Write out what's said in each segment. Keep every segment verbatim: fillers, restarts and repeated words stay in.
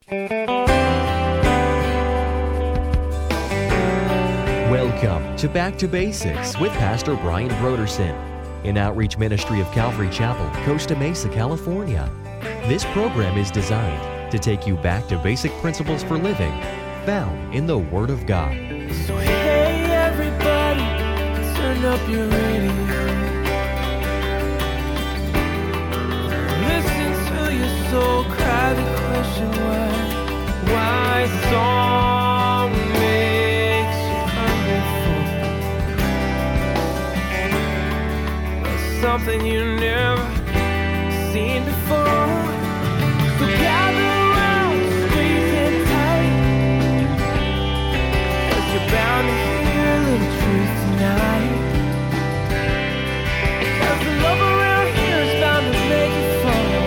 Welcome to Back to Basics with Pastor Brian Broderson, an outreach ministry of Calvary Chapel, Costa Mesa, California. This program is designed to take you back to basic principles for living found in the Word of God. So hey everybody, turn up your radio. Listen to your soul cry the question why, why song makes you hungry for something you never seen before. So gather around, squeeze in tight, 'cause you're bound to hear a little truth tonight. 'Cause the love around here is bound to make you fall.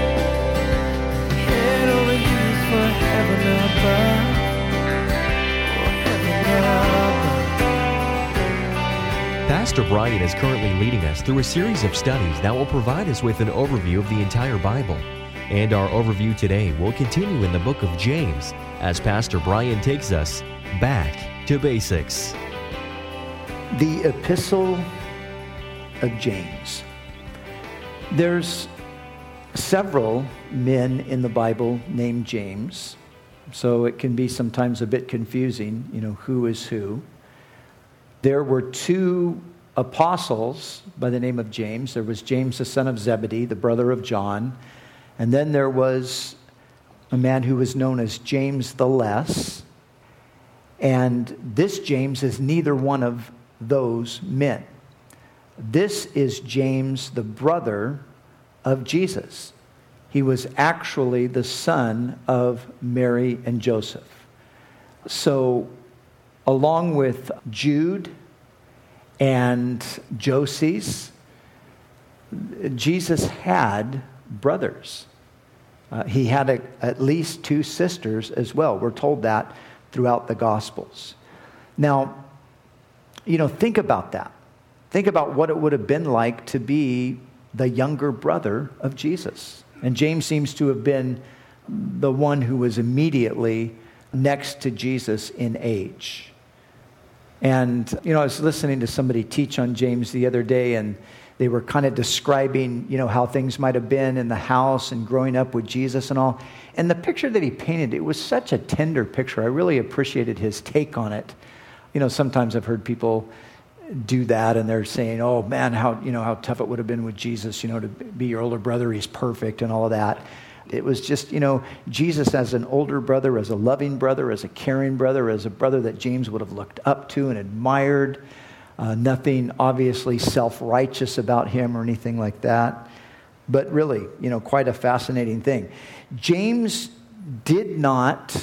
Head over heels for heaven above. Oh, heaven above. Pastor Brian is currently leading us through a series of studies that will provide us with an overview of the entire Bible. And our overview today will continue in the book of James as Pastor Brian takes us back to basics. The Epistle of James. There's several men in the Bible named James, so it can be sometimes a bit confusing, you know, who is who. There were two apostles by the name of James. There was James, the son of Zebedee, the brother of John. And then there was a man who was known as James the Less. And this James is neither one of those men. This is James, the brother of Jesus. He was actually the son of Mary and Joseph. So, along with Jude and Joses, Jesus had brothers. Uh, he had a, at least two sisters as well. We're told that throughout the Gospels. Now, you know, think about that. Think about what it would have been like to be the younger brother of Jesus. And James seems to have been the one who was immediately next to Jesus in age. And, you know, I was listening to somebody teach on James the other day, and they were kind of describing, you know, how things might have been in the house and growing up with Jesus and all. And the picture that he painted, it was such a tender picture. I really appreciated his take on it. You know, sometimes I've heard people do that and they're saying, oh man, how, you know, how tough it would have been with Jesus, you know, to be your older brother, he's perfect and all of that. It was just, you know, Jesus as an older brother, as a loving brother, as a caring brother, as a brother that James would have looked up to and admired. Uh, nothing obviously self-righteous about him or anything like that. But really, you know, quite a fascinating thing. James did not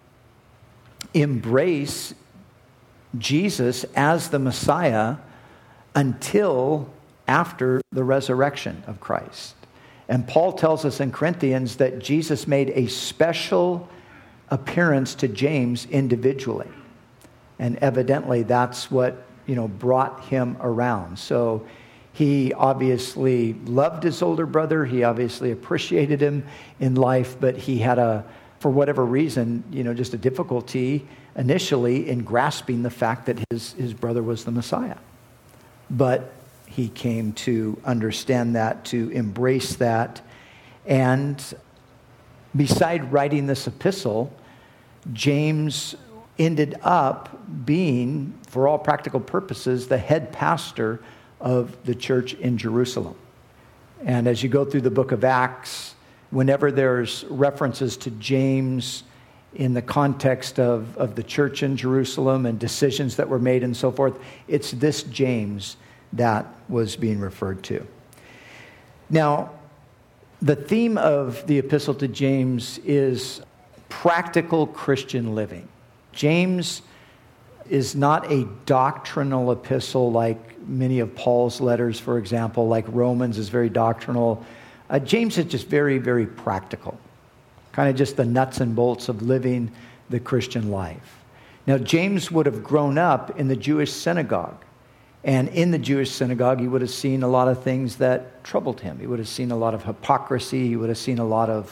embrace Jesus as the Messiah until after the resurrection of Christ. And Paul tells us in Corinthians that Jesus made a special appearance to James individually. And evidently that's what, you know, brought him around. So he obviously loved his older brother. He obviously appreciated him in life, but he had a, for whatever reason, you know, just a difficulty initially in grasping the fact that his, his brother was the Messiah. But he came to understand that, to embrace that. And beside writing this epistle, James ended up being, for all practical purposes, the head pastor of the church in Jerusalem. And as you go through the book of Acts, whenever there's references to James in the context of, of the church in Jerusalem and decisions that were made and so forth, it's this James that was being referred to. Now, the theme of the epistle to James is practical Christian living. James is not a doctrinal epistle like many of Paul's letters, for example, like Romans is very doctrinal. Uh, James is just very, very practical, kind of just the nuts and bolts of living the Christian life. Now, James would have grown up in the Jewish synagogue. And in the Jewish synagogue, he would have seen a lot of things that troubled him. He would have seen a lot of hypocrisy. He would have seen a lot of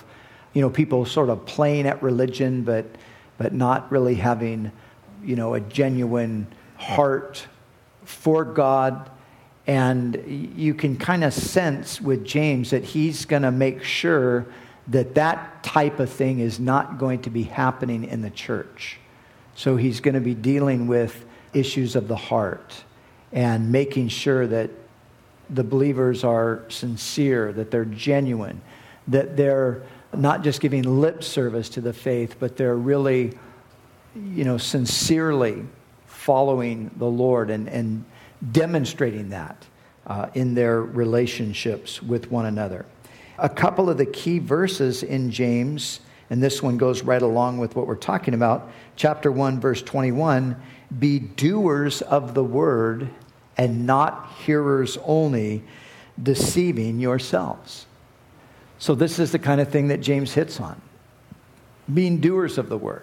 you know, people sort of playing at religion, but but not really having, you know, a genuine heart for God. And you can kind of sense with James that he's going to make sure that that type of thing is not going to be happening in the church. So he's going to be dealing with issues of the heart and making sure that the believers are sincere, that they're genuine, that they're not just giving lip service to the faith, but they're really, you know, sincerely following the Lord and, and demonstrating that uh, in their relationships with one another. A couple of the key verses in James, and this one goes right along with what we're talking about. Chapter one, verse twenty-one, be doers of the word and not hearers only, deceiving yourselves. So this is the kind of thing that James hits on. Being doers of the word.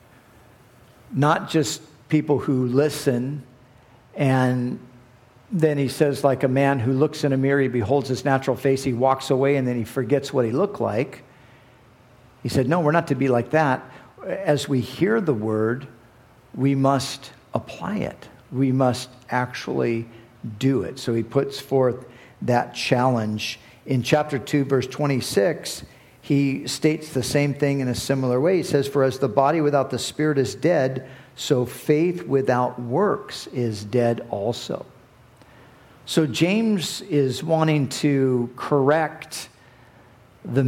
Not just people who listen, and then he says, like a man who looks in a mirror, he beholds his natural face, he walks away, and then he forgets what he looked like. He said, no, we're not to be like that. As we hear the word, we must apply it. We must actually do it. So he puts forth that challenge. In chapter two, verse twenty-six, he states the same thing in a similar way. He says, for as the body without the spirit is dead, so faith without works is dead also. So James is wanting to correct the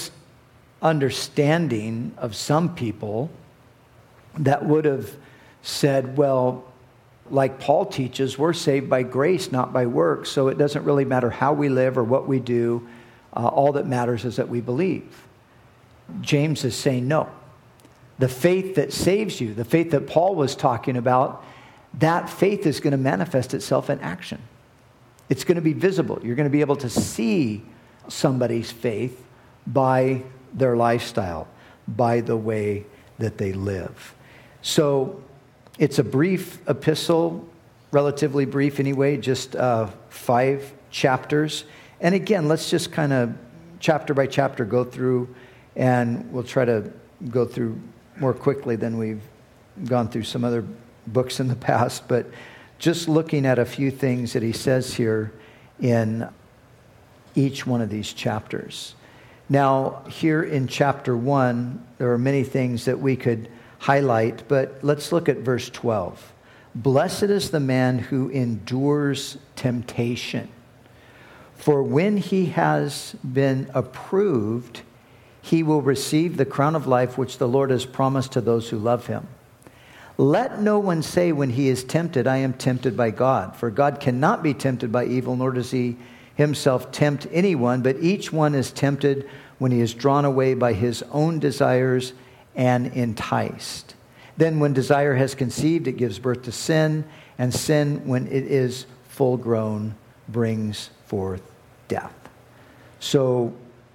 misunderstanding of some people that would have said, well, like Paul teaches, we're saved by grace, not by works, so it doesn't really matter how we live or what we do. Uh, all that matters is that we believe. James is saying no. The faith that saves you, the faith that Paul was talking about, that faith is going to manifest itself in action. It's going to be visible. You're going to be able to see somebody's faith by their lifestyle, by the way that they live. So it's a brief epistle, relatively brief anyway, just uh, five chapters. And again, let's just kind of chapter by chapter go through, and we'll try to go through more quickly than we've gone through some other books in the past. But just looking at a few things that he says here in each one of these chapters. Now, here in chapter one, there are many things that we could highlight, but let's look at verse twelve. Blessed is the man who endures temptation, for when he has been approved, he will receive the crown of life which the Lord has promised to those who love him. Let no one say when he is tempted, I am tempted by God. For God cannot be tempted by evil, nor does he himself tempt anyone, but each one is tempted when he is drawn away by his own desires and enticed. Then when desire has conceived, it gives birth to sin, and sin, when it is full grown, brings forth death. So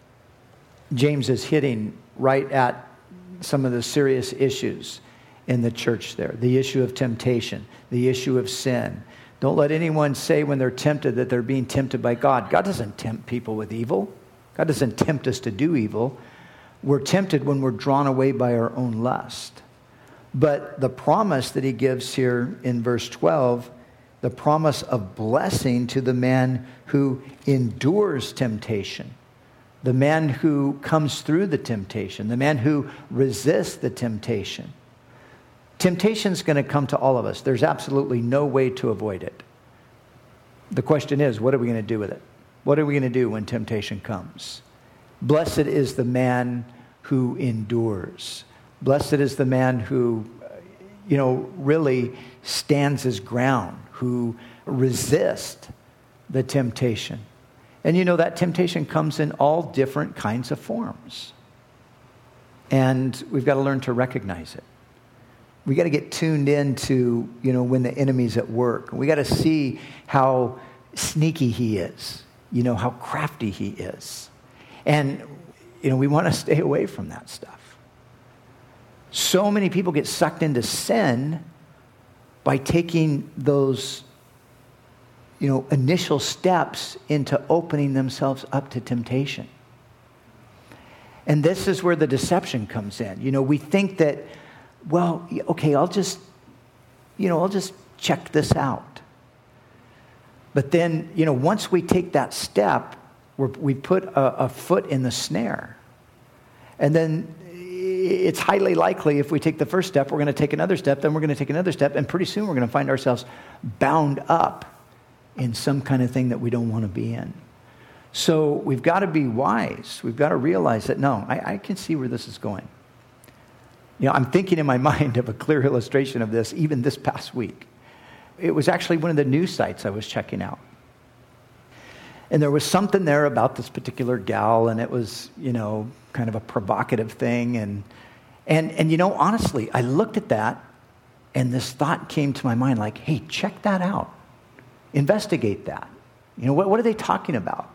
James is hitting right at some of the serious issues in the church there. The issue of temptation, the issue of sin. Don't let anyone say when they're tempted that they're being tempted by God. God doesn't tempt people with evil. God doesn't tempt us to do evil. We're tempted when we're drawn away by our own lust. But the promise that he gives here in verse twelve, the promise of blessing to the man who endures temptation, the man who comes through the temptation, the man who resists the temptation. Temptation is going to come to all of us. There's absolutely no way to avoid it. The question is, what are we going to do with it? What are we going to do when temptation comes? Blessed is the man who endures. Blessed is the man who, you know, really stands his ground, who resists the temptation. And you know, that temptation comes in all different kinds of forms. And we've got to learn to recognize it. We got to get tuned into, you know, when the enemy's at work. We got to see how sneaky he is, you know, how crafty he is. And, you know, we want to stay away from that stuff. So many people get sucked into sin by taking those, you know, initial steps into opening themselves up to temptation. And this is where the deception comes in. You know, we think that, well, okay, I'll just, you know, I'll just check this out. But then, you know, once we take that step, we're, we put a, a foot in the snare. And then it's highly likely if we take the first step, we're going to take another step, then we're going to take another step, and pretty soon we're going to find ourselves bound up in some kind of thing that we don't want to be in. So we've got to be wise. We've got to realize that, no, I, I can see where this is going. You know, I'm thinking in my mind of a clear illustration of this, even this past week. It was actually one of the news sites I was checking out. And there was something there about this particular gal, and it was, you know, kind of a provocative thing. And, and, and you know, honestly, I looked at that, and this thought came to my mind like, hey, check that out. Investigate that. You know, what, what are they talking about?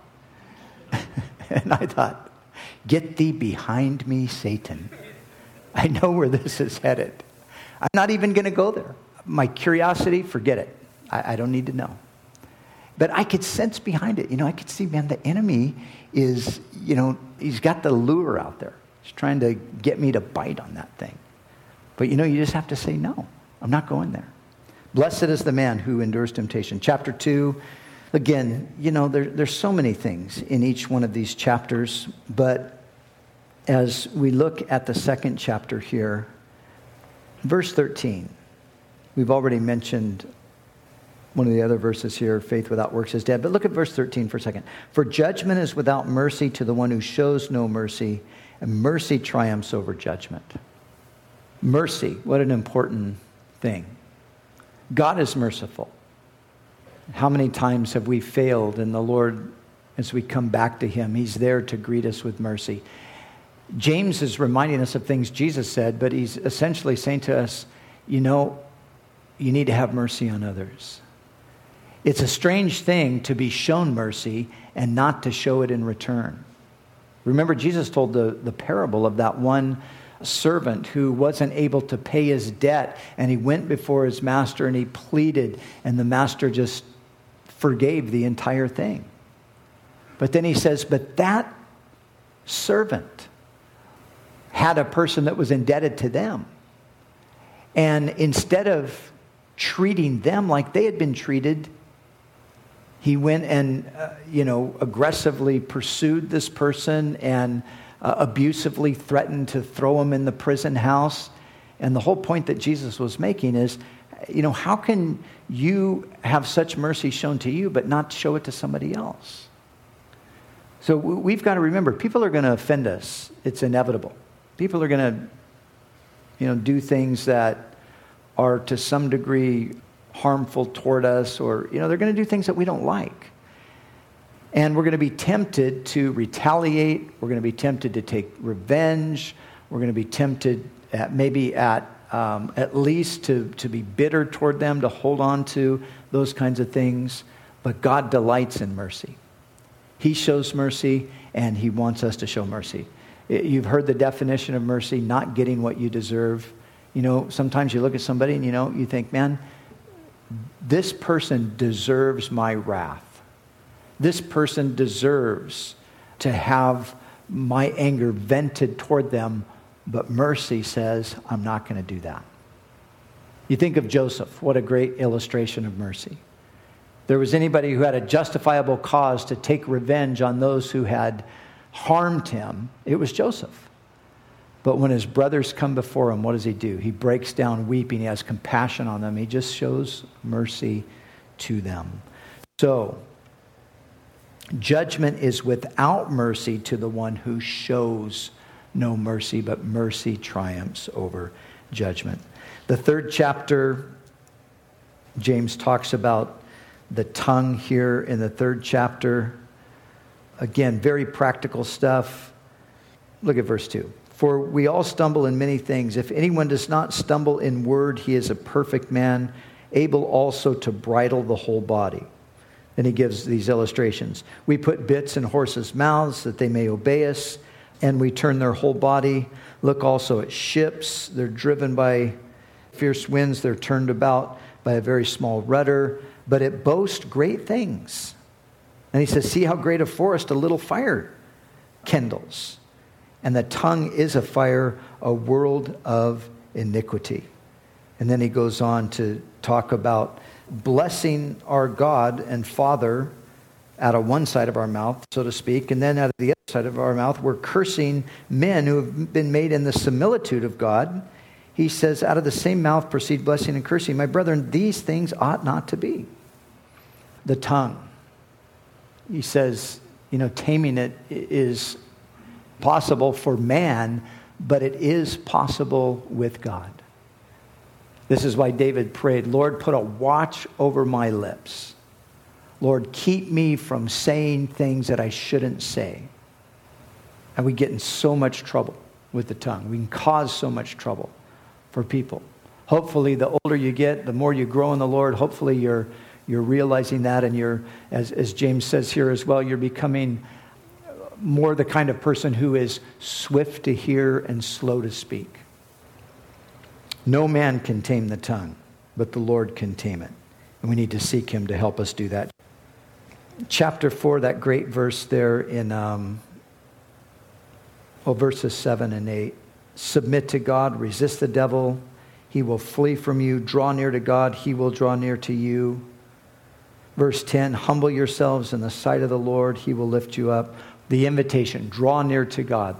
And I thought, get thee behind me, Satan. I know where this is headed. I'm not even going to go there. My curiosity, forget it. I, I don't need to know. But I could sense behind it. You know, I could see, man, the enemy is, you know, he's got the lure out there. He's trying to get me to bite on that thing. But, you know, you just have to say, no, I'm not going there. Blessed is the man who endures temptation. Chapter two, again, you know, there, there's so many things in each one of these chapters. But as we look at the second chapter here, verse thirteen, we've already mentioned one of the other verses here, faith without works is dead. But look at verse thirteen for a second. For judgment is without mercy to the one who shows no mercy, and mercy triumphs over judgment. Mercy, what an important thing. God is merciful. How many times have we failed, and the Lord, as we come back to him, he's there to greet us with mercy. James is reminding us of things Jesus said, but he's essentially saying to us, you know, you need to have mercy on others. It's a strange thing to be shown mercy and not to show it in return. Remember, Jesus told the, the parable of that one servant who wasn't able to pay his debt, and he went before his master and he pleaded, and the master just forgave the entire thing. But then he says, but that servant had a person that was indebted to them. And instead of treating them like they had been treated, he went and, uh, you know, aggressively pursued this person and uh, abusively threatened to throw him in the prison house. And the whole point that Jesus was making is, you know, how can you have such mercy shown to you but not show it to somebody else? So we've got to remember, people are going to offend us. It's inevitable. People are going to, you know, do things that are to some degree harmful toward us, or, you know, they're going to do things that we don't like. And we're going to be tempted to retaliate. We're going to be tempted to take revenge. We're going to be tempted at maybe at um, at least to, to be bitter toward them, to hold on to those kinds of things. But God delights in mercy. He shows mercy, and he wants us to show mercy. You've heard the definition of mercy, not getting what you deserve. You know, sometimes you look at somebody and, you know, you think, man, this person deserves my wrath. This person deserves to have my anger vented toward them, but mercy says, I'm not going to do that. You think of Joseph, what a great illustration of mercy. There was anybody who had a justifiable cause to take revenge on those who had harmed him, it was Joseph. But when his brothers come before him, what does he do? He breaks down weeping. He has compassion on them. He just shows mercy to them. So, judgment is without mercy to the one who shows no mercy, but mercy triumphs over judgment. The third chapter, James talks about the tongue here in the third chapter. Again, very practical stuff. Look at verse two. For we all stumble in many things. If anyone does not stumble in word, he is a perfect man, able also to bridle the whole body. Then he gives these illustrations. We put bits in horses' mouths that they may obey us, and we turn their whole body. Look also at ships. They're driven by fierce winds. They're turned about by a very small rudder, but it boasts great things. And he says, see how great a forest a little fire kindles. And the tongue is a fire, a world of iniquity. And then he goes on to talk about blessing our God and Father out of one side of our mouth, so to speak, and then out of the other side of our mouth, we're cursing men who have been made in the similitude of God. He says, out of the same mouth proceed blessing and cursing. My brethren, these things ought not to be. The tongue. He says, you know, taming it is possible for man, but it is possible with God. This is why David prayed, Lord, put a watch over my lips. Lord, keep me from saying things that I shouldn't say. And we get in so much trouble with the tongue. We can cause so much trouble for people. Hopefully, the older you get, the more you grow in the Lord, hopefully you're you're realizing that, and you're, as, as James says here as well, you're becoming more the kind of person who is swift to hear and slow to speak. No man can tame the tongue, but the Lord can tame it. And we need to seek him to help us do that. Chapter four, that great verse there in um, oh, verses seven and eight. Submit to God, resist the devil, he will flee from you. Draw near to God, he will draw near to you. Verse ten, humble yourselves in the sight of the Lord, he will lift you up. The invitation, draw near to God.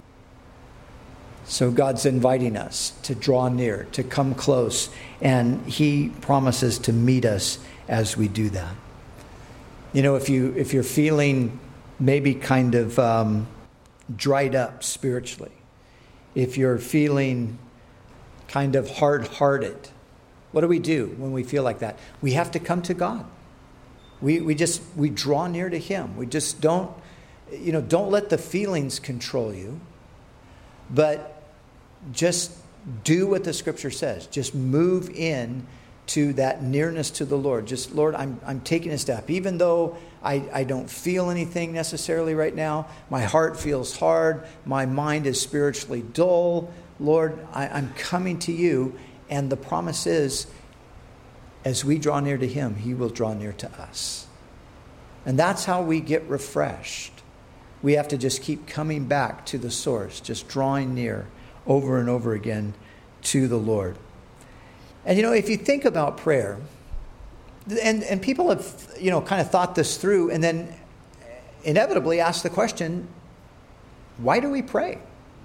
So God's inviting us to draw near, to come close, and he promises to meet us as we do that. You know, if you if you're feeling maybe kind of um, dried up spiritually, if you're feeling kind of hard-hearted, what do we do when we feel like that? We have to come to God. We we just we draw near to him. We just don't, you know, don't let the feelings control you, but just do what the Scripture says. Just move in to that nearness to the Lord. Just, Lord, I'm I'm taking a step. Even though I, I don't feel anything necessarily right now, my heart feels hard, my mind is spiritually dull. Lord, I, I'm coming to you, and the promise is, as we draw near to him, he will draw near to us. And that's how we get refreshed. We have to just keep coming back to the source, just drawing near over and over again to the Lord. And, you know, if you think about prayer, and, and people have, you know, kind of thought this through and then inevitably ask the question, why do we pray?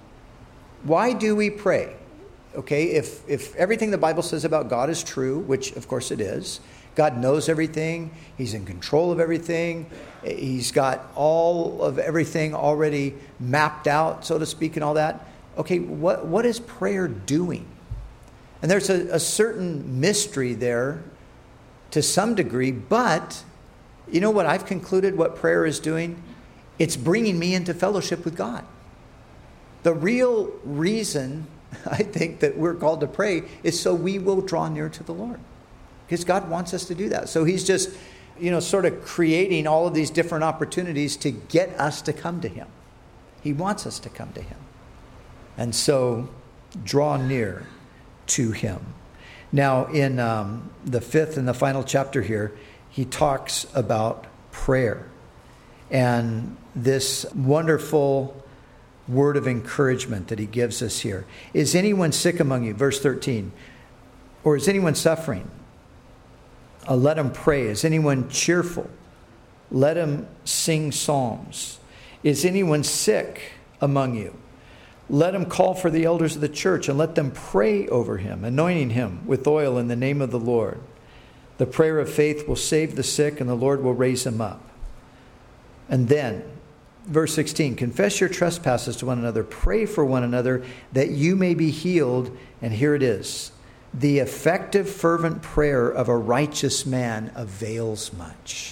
Why do we pray? Okay, if, if everything the Bible says about God is true, which of course it is, God knows everything, he's in control of everything, he's got all of everything already mapped out, so to speak, and all that. Okay, what what is prayer doing? And there's a, a certain mystery there to some degree, but you know what I've concluded what prayer is doing? It's bringing me into fellowship with God. The real reason I think that we're called to pray is so we will draw near to the Lord. Because God wants us to do that. So he's just, you know, sort of creating all of these different opportunities to get us to come to him. He wants us to come to him. And so draw near to him. Now, in um, the fifth and the final chapter here, he talks about prayer. And this wonderful word of encouragement that he gives us here. Is anyone sick among you? Verse thirteen. Or is anyone suffering? Uh, let him pray. Is anyone cheerful? Let him sing psalms. Is anyone sick among you? Let him call for the elders of the church and let them pray over him, anointing him with oil in the name of the Lord. The prayer of faith will save the sick, and the Lord will raise him up. And then, verse sixteen, confess your trespasses to one another, pray for one another that you may be healed. And here it is. The effective, fervent prayer of a righteous man avails much.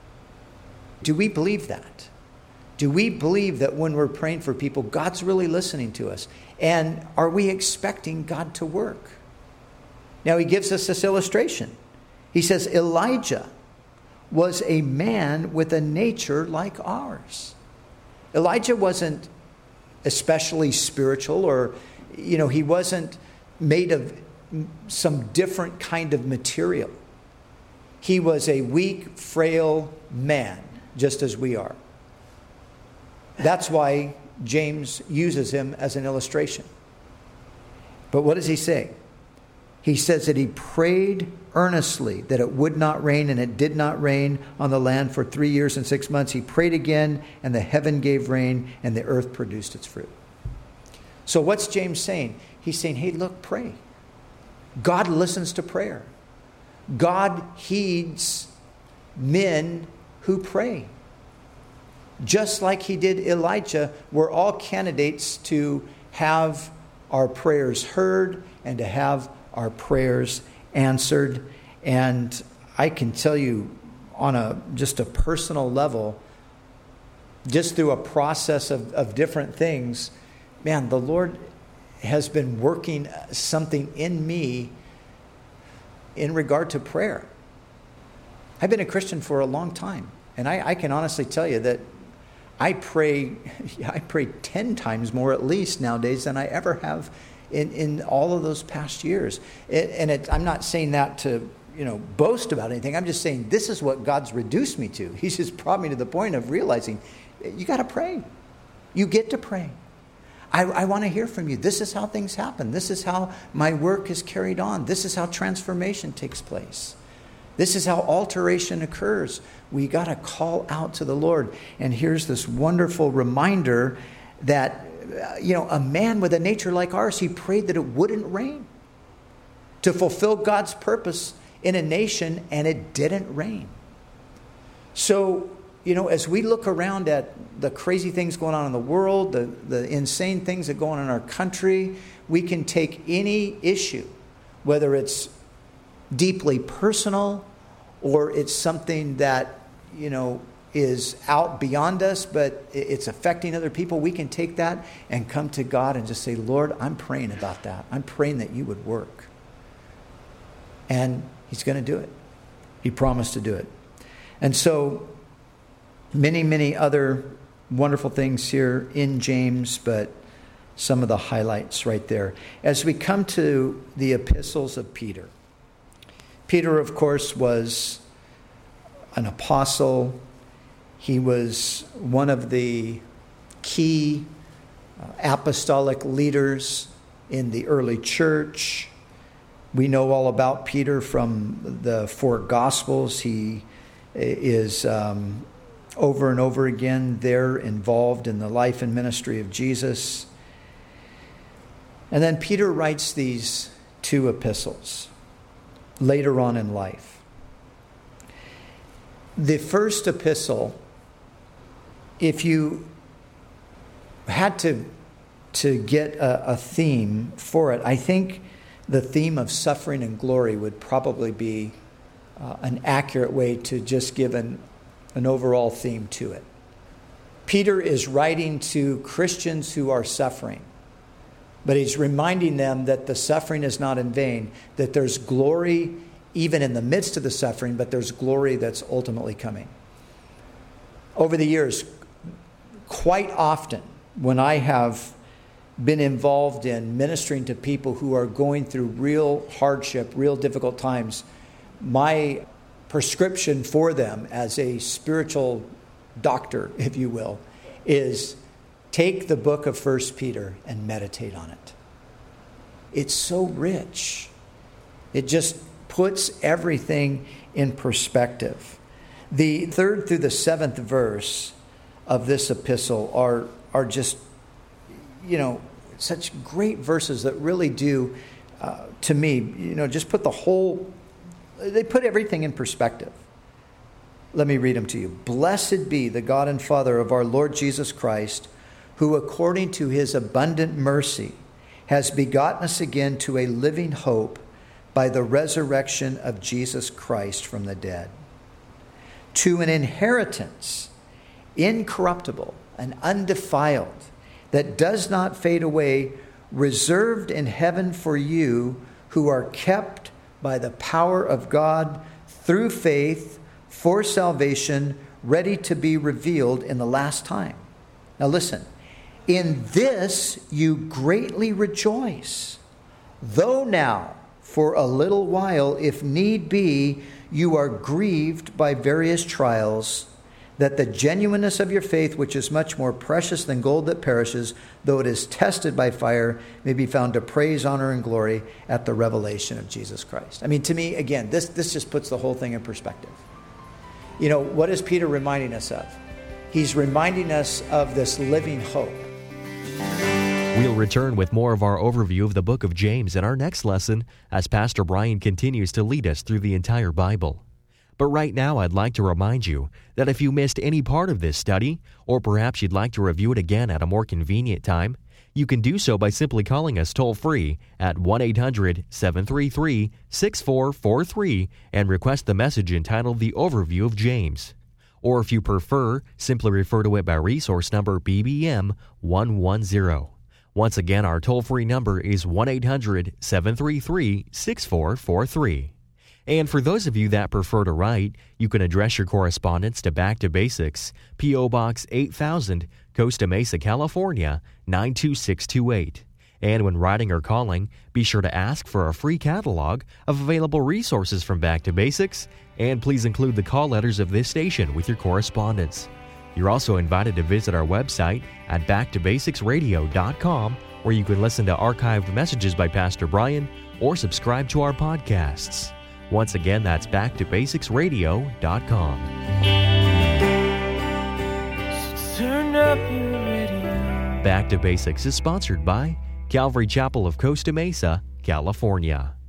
Do we believe that? Do we believe that when we're praying for people, God's really listening to us? And are we expecting God to work? Now, he gives us this illustration. He says, Elijah was a man with a nature like ours. Elijah wasn't especially spiritual, or, you know, he wasn't made of some different kind of material. He was a weak, frail man, just as we are. That's why James uses him as an illustration. But what does he say? He says that he prayed earnestly that it would not rain, and it did not rain on the land for three years and six months. He prayed again, and the heaven gave rain, and the earth produced its fruit. So what's James saying? He's saying, hey, look, pray. God listens to prayer. God heeds men who pray. Just like he did Elijah, we're all candidates to have our prayers heard and to have our prayers answered. And I can tell you on a just a personal level, just through a process of, of different things, man, the Lord has been working something in me in regard to prayer. I've been a Christian for a long time, and I, I can honestly tell you that I pray I pray ten times more at least nowadays than I ever have in, in all of those past years. It, and it, I'm not saying that to, you know, boast about anything. I'm just saying this is what God's reduced me to. He's just brought me to the point of realizing you got to pray. You get to pray. I, I want to hear from you. This is how things happen. This is how my work is carried on. This is how transformation takes place. This is how alteration occurs. We got to call out to the Lord. And here's this wonderful reminder that, you know, a man with a nature like ours, he prayed that it wouldn't rain to fulfill God's purpose in a nation, and it didn't rain. So, you know, as we look around at the crazy things going on in the world, the, the insane things that go on in our country, we can take any issue, whether it's deeply personal or it's something that, you know, is out beyond us, but it's affecting other people. We can take that and come to God and just say, Lord, I'm praying about that. I'm praying that you would work. And he's going to do it. He promised to do it. And so many, many other wonderful things here in James, but some of the highlights right there. As we come to the epistles of Peter, Peter, of course, was an apostle. He was one of the key uh, apostolic leaders in the early church. We know all about Peter from the four Gospels. He is um, over and over again there involved in the life and ministry of Jesus. And then Peter writes these two epistles later on in life. The first epistle, if you had to, to get a, a theme for it, I think the theme of suffering and glory would probably be uh, an accurate way to just give an, an overall theme to it. Peter is writing to Christians who are suffering, but he's reminding them that the suffering is not in vain, that there's glory even in the midst of the suffering, but there's glory that's ultimately coming. Over the years, quite often when I have been involved in ministering to people who are going through real hardship, real difficult times, my prescription for them as a spiritual doctor, if you will, is take the book of First Peter and meditate on it. It's so rich. It just puts everything in perspective. The third through the seventh verse of this epistle are, are just, you know, such great verses that really do, uh, to me, you know, just put the whole, they put everything in perspective. Let me read them to you. Blessed be the God and Father of our Lord Jesus Christ, who according to his abundant mercy has begotten us again to a living hope by the resurrection of Jesus Christ from the dead, to an inheritance incorruptible and undefiled, that does not fade away, reserved in heaven for you who are kept by the power of God through faith for salvation, ready to be revealed in the last time. Now listen, in this you greatly rejoice, though now for a little while, if need be, you are grieved by various trials, that the genuineness of your faith, which is much more precious than gold that perishes, though it is tested by fire, may be found to praise, honor, and glory at the revelation of Jesus Christ. I mean, to me, again, this, this just puts the whole thing in perspective. You know, what is Peter reminding us of? He's reminding us of this living hope. We'll return with more of our overview of the book of James in our next lesson as Pastor Brian continues to lead us through the entire Bible. But right now, I'd like to remind you that if you missed any part of this study, or perhaps you'd like to review it again at a more convenient time, you can do so by simply calling us toll-free at one eight hundred seven three three six four four three and request the message entitled The Overview of James. Or if you prefer, simply refer to it by resource number B B M one one zero. Once again, our toll-free number is one eight hundred seven three three six four four three. And for those of you that prefer to write, you can address your correspondence to Back to Basics, P O. Box eight thousand, Costa Mesa, California, nine two six two eight. And when writing or calling, be sure to ask for a free catalog of available resources from Back to Basics, and please include the call letters of this station with your correspondence. You're also invited to visit our website at back to basics radio dot com, where you can listen to archived messages by Pastor Brian or subscribe to our podcasts. Once again, that's back to basics radio dot com. Turn up your radio. Back to Basics is sponsored by Calvary Chapel of Costa Mesa, California.